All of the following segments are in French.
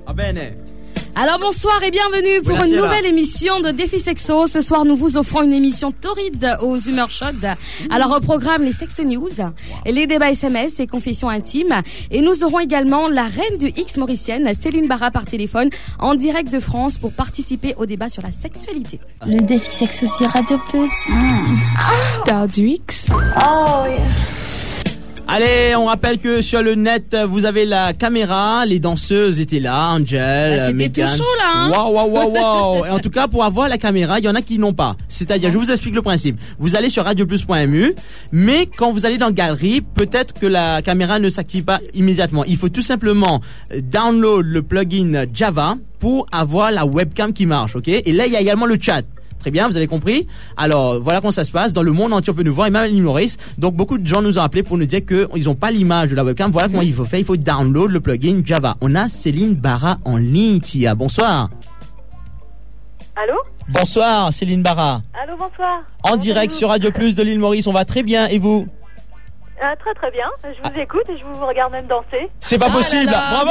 Va bene. Alors bonsoir et bienvenue pour une nouvelle émission de Défi Sexo. Ce soir, nous vous offrons une émission torride aux humeurs chaudes. Alors au programme, les Sex News, les débats SMS et confessions intimes. Et nous aurons également la reine du X mauricienne, Céline Barra, par téléphone, en direct de France pour participer au débat sur la sexualité. Le Défi Sexo sur Radio Plus. Star du X. Oh yeah. Allez, on rappelle que sur le net, vous avez la caméra, les danseuses étaient là, Angel, c'était Megan. tout chaud là, hein. Waouh. Et en tout cas, pour avoir la caméra, il y en a qui n'ont pas. C'est-à-dire, je vous explique le principe. Vous allez sur radioplus.mu, mais quand vous allez dans Galerie, peut-être que la caméra ne s'active pas immédiatement. Il faut tout simplement download le plugin Java pour avoir la webcam qui marche, ok? Et là, il y a également le chat. Très bien, vous avez compris. Alors, voilà comment ça se passe. Dans le monde entier, on peut nous voir, et même à l'île Maurice. Donc, beaucoup de gens nous ont appelés pour nous dire qu'ils n'ont pas l'image de la webcam. Voilà comment il faut faire. Il faut download le plugin Java. On a Céline Barra en ligne, Tia. Bonsoir. Allô? Bonsoir, Céline Barra. Allô, bonsoir. En direct sur Radio Plus de l'île Maurice. On va très bien. Et vous? Très très bien. Je vous écoute et je vous regarde même danser. C'est pas possible. Bravo.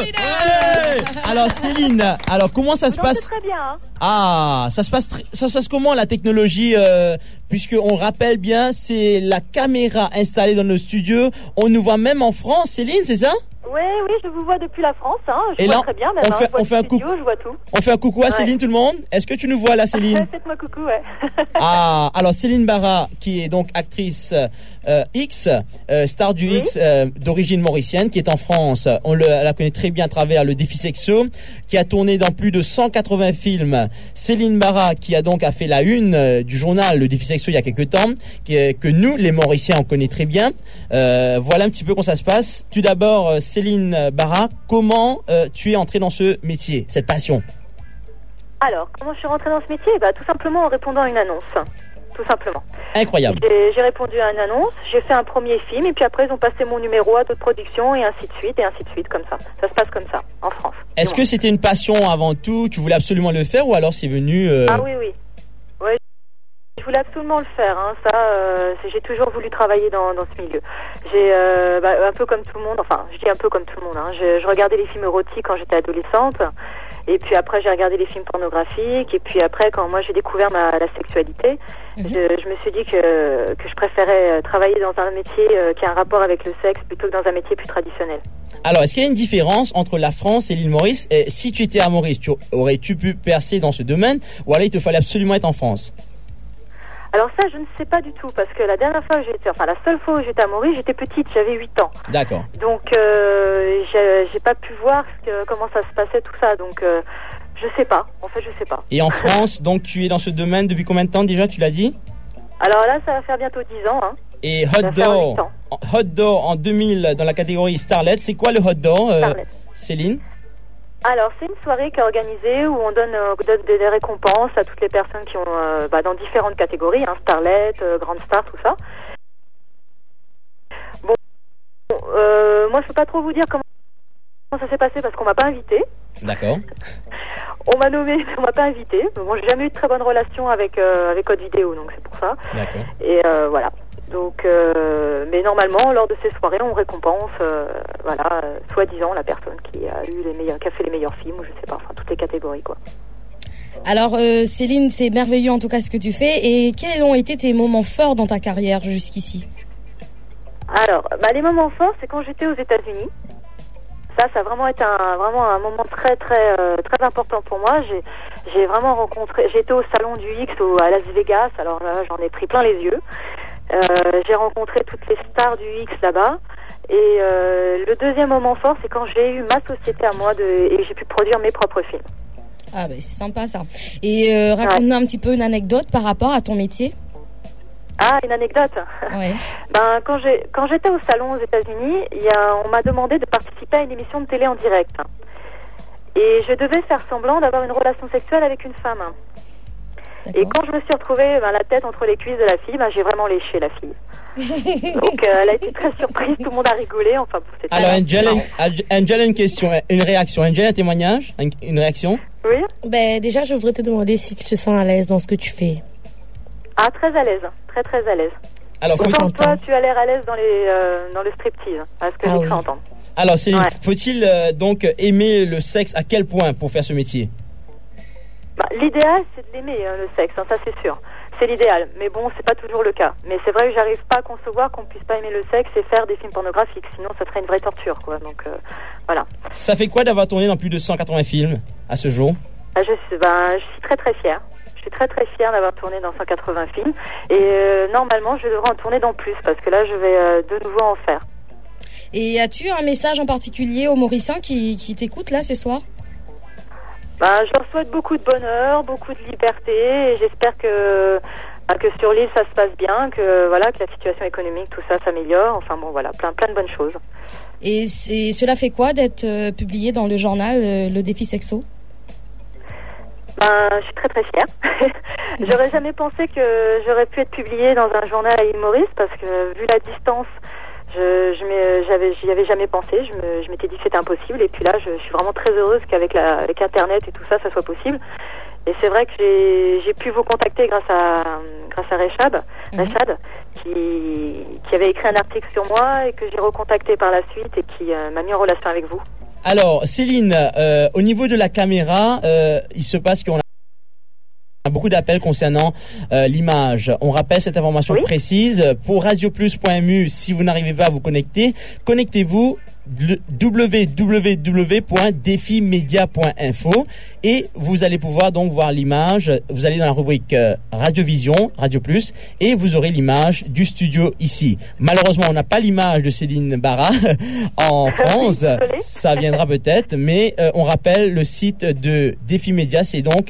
Ouais. Alors, Céline, comment ça se passe? C'est très bien. Hein. Ah, ça se passe comment la technologie, puisque on rappelle bien, c'est la caméra installée dans nos studios. On nous voit même en France, Céline, c'est ça? Oui, je vous vois depuis la France. Hein. Je et vois là, très bien. Même, on fait un coucou. Je vois tout. On fait un coucou à Céline, tout le monde. Est-ce que tu nous vois là, Céline? Faites-moi coucou, ouais. Ah, alors Céline Barra, qui est donc actrice X, star du X d'origine mauricienne, qui est en France. On la connaît très bien à travers le Défi Sexo, qui a tourné dans plus de 180 films. Céline Barra, qui a donc fait la une du journal Le Défi Sexo il y a quelques temps, que nous, les Mauriciens, on connaît très bien. Voilà un petit peu comment ça se passe. Tout d'abord, Céline Barra, comment tu es entrée dans ce métier, cette passion? Alors, comment je suis rentrée dans ce métier? Tout simplement en répondant à une annonce. Tout simplement. Incroyable. J'ai répondu à une annonce, j'ai fait un premier film et puis après ils ont passé mon numéro à d'autres productions et ainsi de suite comme ça. Ça se passe comme ça en France. Est-ce que c'était une passion avant tout? Tu voulais absolument le faire ou alors c'est venu Ah oui. Ouais, je voulais absolument le faire. Hein. J'ai toujours voulu travailler dans ce milieu. J'ai un peu comme tout le monde. Enfin, je dis un peu comme tout le monde. Hein. Je regardais les films érotiques quand j'étais adolescente. Et puis après, j'ai regardé les films pornographiques. Et puis après, quand moi j'ai découvert la sexualité, je me suis dit que je préférais travailler dans un métier qui a un rapport avec le sexe plutôt que dans un métier plus traditionnel. Alors, est-ce qu'il y a une différence entre la France et l'île Maurice? Et si tu étais à Maurice, aurais-tu pu percer dans ce domaine? Ou alors il te fallait absolument être en France? Alors ça, je ne sais pas du tout, parce que la seule fois où j'étais à Maurice, j'étais petite, j'avais 8 ans. D'accord. Donc, j'ai pas pu voir comment ça se passait, tout ça, donc je sais pas, en fait, je sais pas. Et en France, donc tu es dans ce domaine depuis combien de temps déjà, tu l'as dit? Alors là, ça va faire bientôt 10 ans, hein. Et Hot Door en 2000 dans la catégorie Starlet, c'est quoi le Hot Door, Céline? Alors, c'est une soirée qui est organisée où on donne des récompenses à toutes les personnes qui ont dans différentes catégories, hein, Starlet, Grand Star, tout ça. Bon, moi je peux pas trop vous dire comment ça s'est passé parce qu'on m'a pas invité. D'accord. On m'a nommé, mais on m'a pas invité. Bon, j'ai jamais eu de très bonne relation avec Code Vidéo, donc c'est pour ça. D'accord. Et voilà. Donc, mais normalement, lors de ces soirées, on récompense, soi-disant la personne qui a qui a fait les meilleurs films, ou je sais pas, enfin toutes les catégories, quoi. Alors, Céline, c'est merveilleux en tout cas ce que tu fais. Et quels ont été tes moments forts dans ta carrière jusqu'ici? Alors, les moments forts, c'est quand j'étais aux États-Unis. Ça a vraiment été un moment très très très important pour moi. J'ai vraiment rencontré. J'étais au salon du X à Las Vegas. Alors là, j'en ai pris plein les yeux. J'ai rencontré toutes les stars du X là-bas. Et le deuxième moment fort, c'est quand j'ai eu ma société à moi et j'ai pu produire mes propres films. Ah c'est sympa ça. Et raconte-nous un petit peu une anecdote par rapport à ton métier. Ah, une anecdote. Ouais. Quand j'étais au salon aux États-Unis, on m'a demandé de participer à une émission de télé en direct. Et je devais faire semblant d'avoir une relation sexuelle avec une femme. D'accord. Et quand je me suis retrouvée la tête entre les cuisses de la fille, j'ai vraiment léché la fille. Donc elle a été très surprise, tout le monde a rigolé. Enfin, c'était alors Angel, une question, une réaction. Angel, un témoignage, une réaction? Oui. Déjà, je voudrais te demander si tu te sens à l'aise dans ce que tu fais. Ah, très à l'aise, très très à l'aise. Alors, autant toi, tu as l'air à l'aise dans le striptease, à ce que j'ai cru entendre. Alors, Céline, Ouais. faut-il donc aimer le sexe à quel point pour faire ce métier? Bah, l'idéal, c'est de l'aimer, le sexe, hein, ça c'est sûr. C'est l'idéal, mais bon, c'est pas toujours le cas. Mais c'est vrai que j'arrive pas à concevoir qu'on puisse pas aimer le sexe et faire des films pornographiques, sinon ça serait une vraie torture, quoi. Donc voilà. Ça fait quoi d'avoir tourné dans plus de 180 films à ce jour? Je suis très très fière. Je suis très très fière d'avoir tourné dans 180 films et normalement je devrais en tourner dans plus parce que là je vais de nouveau en faire. Et as-tu un message en particulier aux Mauriciens qui t'écoutent là ce soir? Je leur souhaite beaucoup de bonheur, beaucoup de liberté et j'espère que sur l'île ça se passe bien, que voilà, que la situation économique, tout ça s'améliore. Enfin bon voilà, plein de bonnes choses. Et cela fait quoi d'être publié dans le journal Le Défi Sexo? Je suis très très fière. J'aurais jamais pensé que j'aurais pu être publiée dans un journal à l'île Maurice parce que vu la distance, j'y avais jamais pensé. Je m'étais dit que c'était impossible et puis là je suis vraiment très heureuse qu'avec avec Internet et tout ça soit possible. Et c'est vrai que j'ai pu vous contacter grâce à Rechad, qui avait écrit un article sur moi et que j'ai recontacté par la suite et qui m'a mis en relation avec vous. Alors, Céline, au niveau de la caméra, il se passe qu'on a beaucoup d'appels concernant l'image. On rappelle cette information précise. Pour radioplus.mu, si vous n'arrivez pas à vous connecter, connectez-vous www.defimedia.info et vous allez pouvoir donc voir l'image. Vous allez dans la rubrique Radiovision, Radio Plus, et vous aurez l'image du studio ici. Malheureusement, on n'a pas l'image de Céline Barra en France. Ça viendra peut-être, mais on rappelle le site de Défi Média, c'est donc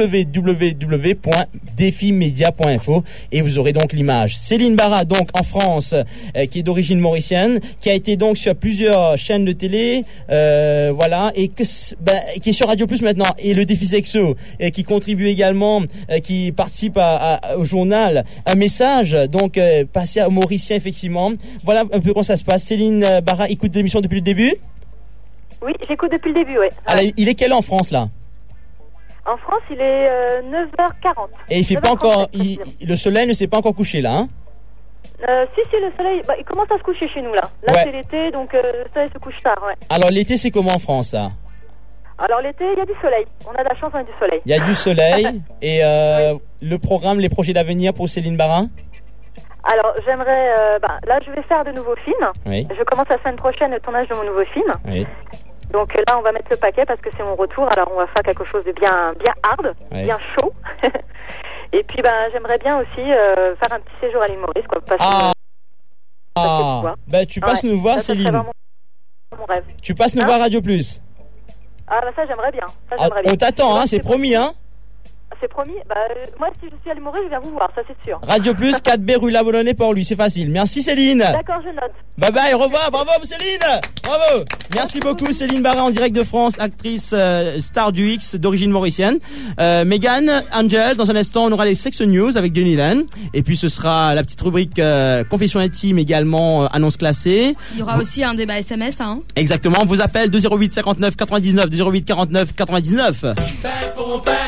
www.defimedia.info et vous aurez donc l'image. Céline Barra, donc en France, qui est d'origine mauricienne, qui a été donc sur plusieurs chaînes de télé, voilà, et qui est sur Radio Plus maintenant, et le Défi Sexo, qui contribue également, qui participe au journal. Un message donc passé aux Mauriciens, effectivement. Voilà un peu comment ça se passe. Céline Barra écoute l'émission depuis le début? Oui, j'écoute depuis le début, oui. Alors, il est quelle heure en France là? En France, il est 9h40. Et il fait pas encore, le soleil ne s'est pas encore couché là, hein? Si, le soleil, il commence à se coucher chez nous là. Là, c'est l'été, donc le soleil se couche tard, ouais. Alors, l'été, c'est comment en France, ça? Alors, l'été, il y a du soleil. On a de la chance, on a du soleil. Il y a du soleil. Et le programme, les projets d'avenir pour Céline Barra? Alors, j'aimerais... là, je vais faire de nouveaux films. Oui. Je commence la semaine prochaine le tournage de mon nouveau film. Oui. Donc là, on va mettre le paquet parce que c'est mon retour. Alors, on va faire quelque chose de bien hard, bien chaud. Et puis, j'aimerais bien aussi faire un petit séjour à l'île Maurice, quoi. Tu passes nous voir, Céline. C'est vraiment mon rêve. Tu passes nous voir Radio Plus. Ah, ça, j'aimerais bien. On t'attend, hein, c'est promis, hein. C'est promis. Moi, si je suis à l'île Maurice, je viens vous voir, ça c'est sûr. Radio Plus, 4B rue Labonnais pour lui, c'est facile. Merci, Céline. D'accord, je note. Bye bye, au revoir, bravo Céline. Bravo. Merci beaucoup Céline Barra en direct de France, actrice star du X d'origine mauricienne. Megan, Angel, dans un instant on aura les Sex News avec Jenny Lane. Et puis ce sera la petite rubrique confession intime également, annonce classée. Il y aura aussi un débat SMS, hein. Exactement, on vous appelle 208 59 99 208 49 99.